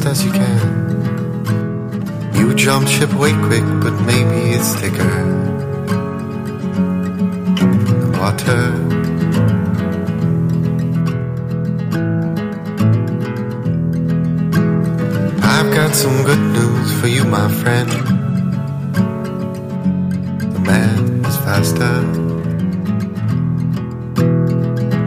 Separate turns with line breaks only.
as you can. You jumped ship way quick, but maybe it's thicker than water. I've got some good news for you, my friend. The man is faster.